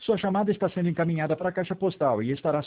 Sua chamada está sendo encaminhada para a caixa postal e estará